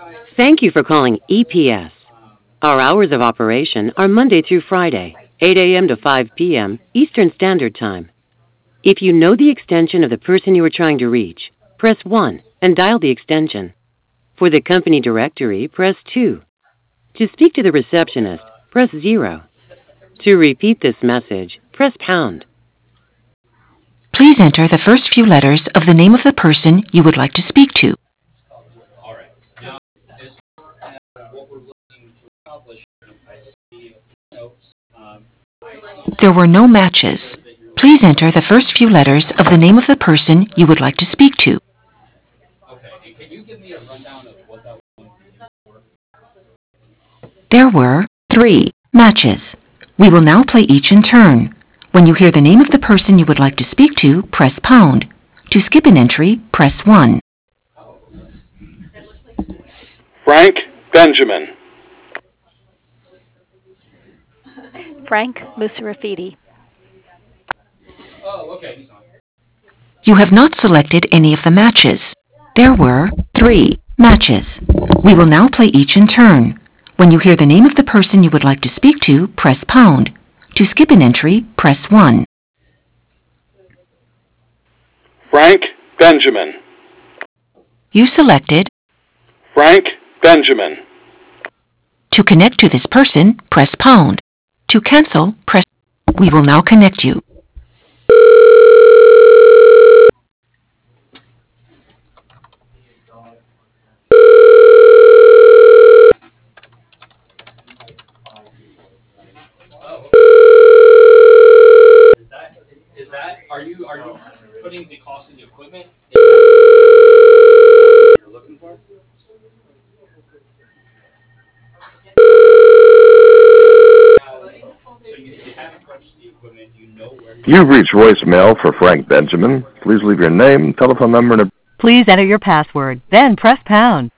Thank you for calling EPS. Our hours of operation are Monday through Friday, 8 a.m. to 5 p.m. Eastern Standard Time. If you know the extension of the person you are trying to reach, press 1 and dial the extension. For the company directory, press 2. To speak to the receptionist, press 0. To repeat this message, press pound. Please enter the first few letters of the name of the person you would like to speak to. There were no matches. Please enter the first few letters of the name of the person you would like to speak to. There were 3 matches. We will now play each in turn. When you hear the name of the person you would like to speak to, press pound. To skip an entry, press 1. Frank Benjamin. Frank Musarafidi. You have not selected any of the matches. There were 3 matches. We will now play each in turn. When you hear the name of the person you would like to speak to, press pound. To skip an entry, press 1. Frank Benjamin. You selected. Frank Benjamin. To connect to this person, press pound. To cancel, press. We will now connect you. Are you putting the cost of the equipment? You're looking for? So you haven't purchased the equipment, you know where You've reached voicemail for Frank Benjamin. Please leave your name, telephone number, and a Please enter your password, then press pound.